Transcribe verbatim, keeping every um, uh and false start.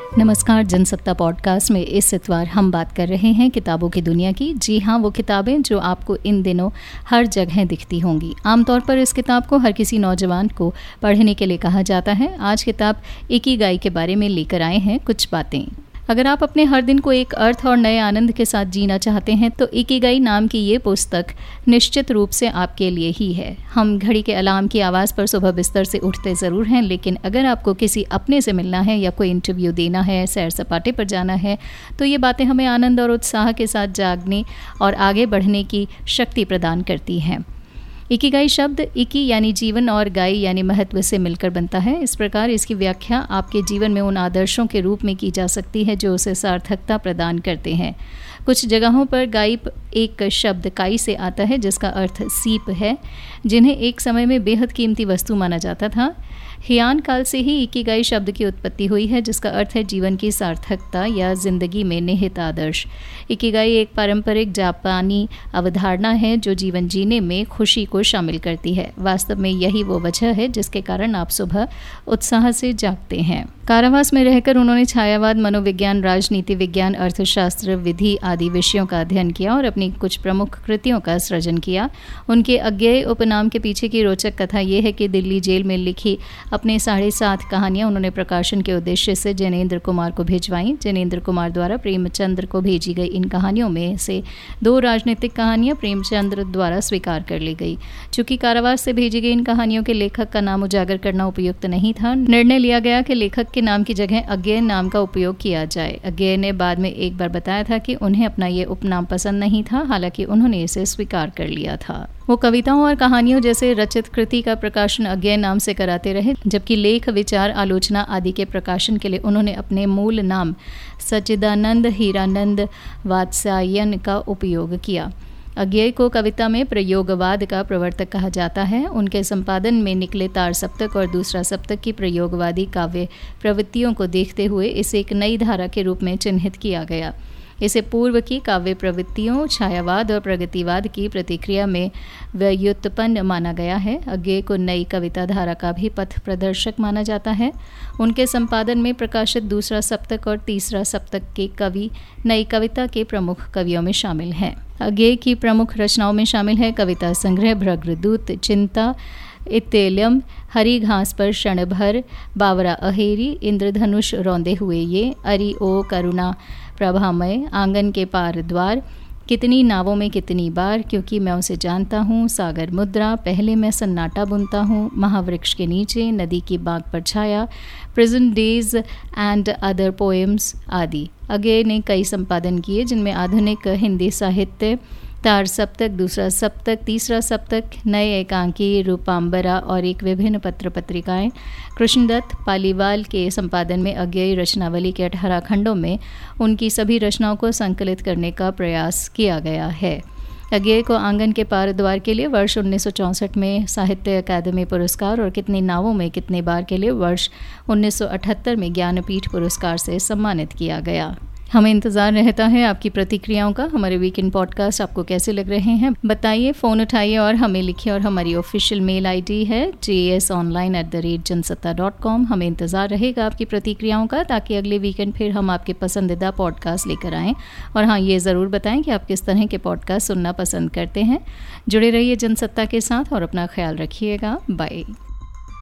नमस्कार, जनसत्ता पॉडकास्ट में इस इतवार हम बात कर रहे हैं किताबों की दुनिया की। जी हाँ, वो किताबें जो आपको इन दिनों हर जगह दिखती होंगी। आमतौर पर इस किताब को हर किसी नौजवान को पढ़ने के लिए कहा जाता है। आज किताब इकिगाई के बारे में लेकर आए हैं कुछ बातें। अगर आप अपने हर दिन को एक अर्थ और नए आनंद के साथ जीना चाहते हैं तो इकिगाई नाम की ये पुस्तक निश्चित रूप से आपके लिए ही है। हम घड़ी के अलार्म की आवाज़ पर सुबह बिस्तर से उठते ज़रूर हैं, लेकिन अगर आपको किसी अपने से मिलना है या कोई इंटरव्यू देना है, सैर सपाटे पर जाना है, तो ये बातें हमें आनंद और उत्साह के साथ जागने और आगे बढ़ने की शक्ति प्रदान करती हैं। इकिगाई शब्द इकी यानी जीवन और गाई यानी महत्व से मिलकर बनता है। इस प्रकार इसकी व्याख्या आपके जीवन में उन आदर्शों के रूप में की जा सकती है जो उसे सार्थकता प्रदान करते हैं। कुछ जगहों पर गाई एक शब्द काई से आता है जिसका अर्थ सीप है, जिन्हें एक समय में बेहद कीमती वस्तु माना जाता था। हियान काल से ही इकिगाई शब्द की उत्पत्ति हुई है जिसका अर्थ है जीवन की सार्थकता या जिंदगी में निहित आदर्श। इकिगाई एक पारंपरिक जापानी अवधारणा है जो जीवन जीने में खुशी को शामिल करती है। वास्तव में यही वो वजह है जिसके कारण आप सुबह उत्साह से जागते हैं। कारावास में रहकर उन्होंने छायावाद, मनोविज्ञान, राजनीति विज्ञान, अर्थशास्त्र, विधि आदि विषयों का अध्ययन किया और अपनी कुछ प्रमुख कृतियों का सृजन किया। उनके अज्ञेय उपनाम के पीछे की रोचक कथा यह है कि दिल्ली जेल में लिखी अपने साढ़े सात कहानियां उन्होंने प्रकाशन के उद्देश्य से जैनेन्द्र कुमार को भिजवाईं। जैनेन्द्र कुमार द्वारा प्रेमचंद्र को भेजी गई इन कहानियों में से दो राजनीतिक कहानियां प्रेमचंद्र द्वारा स्वीकार कर ली गई। चूंकि कारावास से भेजी गई इन कहानियों के लेखक का नाम उजागर करना उपयुक्त नहीं था, निर्णय लिया गया कि लेखक के नाम की जगह अज्ञेय नाम का उपयोग किया जाए। अज्ञेय ने बाद में एक बार बताया था कि उन्हें अपना ये उपनाम पसंद नहीं था, हालांकि उन्होंने इसे स्वीकार कर लिया था। वो कविताओं और कहानियों जैसे रचित कृति का प्रकाशन अज्ञेय नाम से कराते रहे, जबकि लेख, विचार, आलोचना आदि के प्रकाशन के लिए उन्होंने अपने मूल नाम सच्चिदानंद हीरानंद वात्स्यायन का उपयोग किया। अज्ञेय को कविता में प्रयोगवाद का प्रवर्तक कहा जाता है। उनके संपादन में निकले तार सप्तक और दूसरा सप्तक की प्रयोगवादी काव्य प्रवृत्तियों को देखते हुए इसे एक नई धारा के रूप में चिन्हित किया गया। इसे पूर्व की काव्य प्रवृत्तियों, छायावाद और प्रगतिवाद की प्रतिक्रिया में व्युत्पन्न माना गया है। अज्ञेय को नई कविता धारा का भी पथ प्रदर्शक माना जाता है। उनके संपादन में प्रकाशित दूसरा सप्तक और तीसरा सप्तक के कवि नई कविता के प्रमुख कवियों में शामिल हैं। अज्ञेय की प्रमुख रचनाओं में शामिल है कविता संग्रह भ्रगदूत, चिंता, इत्तेल्यम, हरी घास पर क्षण भर, बावरा अहेरी, इंद्रधनुष रौंदे हुए ये, अरि ओ करुणा प्रभामय, आंगन के पार द्वार, कितनी नावों में कितनी बार, क्योंकि मैं उसे जानता हूँ, सागर मुद्रा, पहले मैं सन्नाटा बुनता हूँ, महावृक्ष के नीचे, नदी की बाग पर छाया, present days and other poems आदि। अज्ञेय ने कई संपादन किए जिनमें आधुनिक हिंदी साहित्य, तार सप्तक, दूसरा सप्तक, तीसरा सप्तक, नए एकांकी, रूपांबरा और एक विभिन्न पत्र पत्रिकाएं। कृष्णदत्त पालीवाल के संपादन में अज्ञेय रचनावली के अठारह खंडों में उनकी सभी रचनाओं को संकलित करने का प्रयास किया गया है। अज्ञेय को आंगन के पार द्वार के लिए वर्ष उन्नीस सौ चौंसठ में साहित्य अकादमी पुरस्कार और कितनी नावों में कितने बार के लिए वर्ष उन्नीस सौ अठहत्तर में ज्ञानपीठ पुरस्कार से सम्मानित किया गया। हमें इंतज़ार रहता है आपकी प्रतिक्रियाओं का। हमारे वीकेंड पॉडकास्ट आपको कैसे लग रहे हैं बताइए, फ़ोन उठाइए और हमें लिखिए। और हमारी ऑफिशियल मेल आईडी है J S online at the rate Jansatta dot com. हमें इंतज़ार रहेगा आपकी प्रतिक्रियाओं का ताकि अगले वीकेंड फिर हम आपके पसंदीदा पॉडकास्ट लेकर आएँ। और हाँ, ये ज़रूर बताएं कि आप किस तरह के पॉडकास्ट सुनना पसंद करते हैं। जुड़े रहिए जनसत्ता के साथ और अपना ख्याल रखिएगा। बाय।